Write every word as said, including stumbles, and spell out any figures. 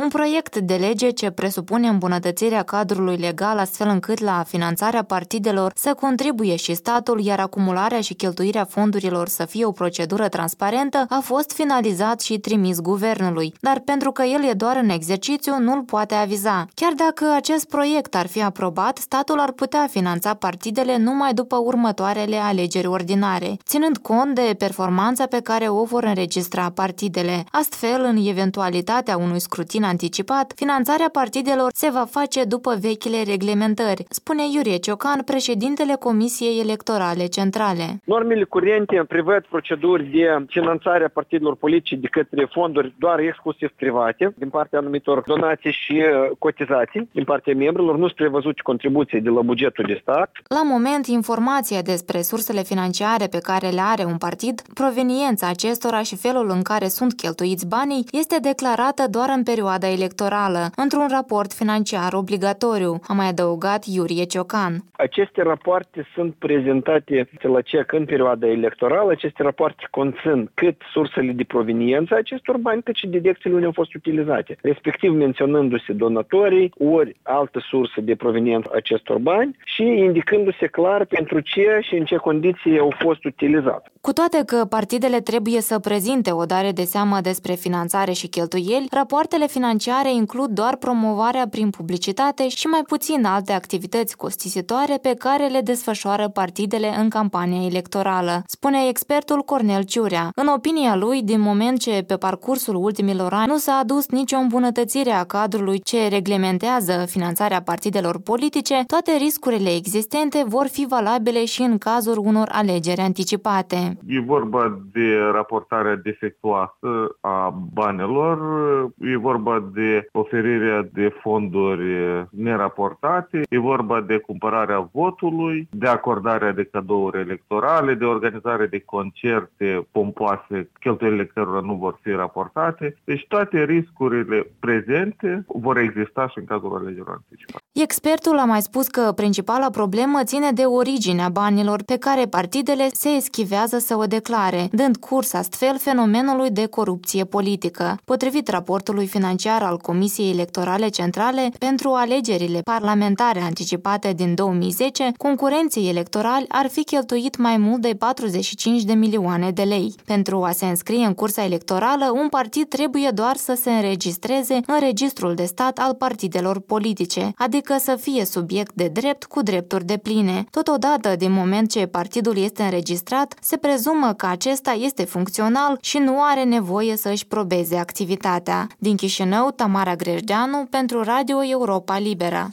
Un proiect de lege ce presupune îmbunătățirea cadrului legal astfel încât la finanțarea partidelor să contribuie și statul, iar acumularea și cheltuirea fondurilor să fie o procedură transparentă, a fost finalizat și trimis guvernului, dar pentru că el e doar în exercițiu, nu-l poate aviza. Chiar dacă acest proiect ar fi aprobat, statul ar putea finanța partidele numai după următoarele alegeri ordinare, ținând cont de performanța pe care o vor înregistra partidele. Astfel, în eventualitatea unui scrutin anticipat, finanțarea partidelor se va face după vechile reglementări, spune Iurie Ciocan, președintele Comisiei Electorale Centrale. Normele curente prevăd proceduri de finanțare a partidelor politice de către fonduri doar exclusiv private, din partea anumitor donații și cotizații din partea membrilor, nu sunt prevăzute contribuții de la bugetul de stat. La moment, informația despre sursele financiare pe care le are un partid, proveniența acestora și felul în care sunt cheltuiți banii este declarată doar în perioada electorală, într-un raport financiar obligatoriu, a mai adăugat Iurie Ciocan. Aceste rapoarte sunt prezentate la C E C în perioada electorală. Aceste rapoarte conțin cât sursele de proveniență a acestor bani, cât și direcțiile unde au fost utilizate, respectiv menționându-se donatorii, ori altă sursă de proveniență a acestor bani și indicându-se clar pentru ce și în ce condiții au fost utilizate. Cu toate că partidele trebuie să prezinte o dare de seamă despre finanțare și cheltuieli, rapoartele financiare includ doar promovarea prin publicitate și mai puțin alte activități costisitoare pe care le desfășoară partidele în campania electorală, spune expertul Cornel Ciurea. În opinia lui, din moment ce pe parcursul ultimilor ani nu s-a adus nicio îmbunătățire a cadrului ce reglementează finanțarea partidelor politice, toate riscurile existente vor fi valabile și în cazul unor alegeri anticipate. E vorba de raportarea defectuoasă a banilor, e vorba de oferirea de fonduri neraportate, e vorba de cumpărarea votului, de acordarea de cadouri electorale, de organizarea de concerte pompoase, cheltuielile cărora nu vor fi raportate. Deci toate riscurile prezente vor exista și în cazul alegerilor anticipate. Expertul a mai spus că principala problemă ține de originea banilor pe care partidele se eschivează să o declare, dând curs astfel fenomenului de corupție politică. Potrivit raportului financiar al Comisiei Electorale Centrale, pentru alegerile parlamentare anticipate din două mii zece, concurenții electorali ar fi cheltuit mai mult de patruzeci și cinci de milioane de lei. Pentru a se înscrie în cursa electorală, un partid trebuie doar să se înregistreze în Registrul de Stat al partidelor politice, adică să fie subiect de drept cu drepturi depline. Totodată, din moment ce partidul este înregistrat, se prezumă că acesta este funcțional și nu are nevoie să își probeze activitatea. Din Chișinău, Tamara Grejdeanu pentru Radio Europa Liberă.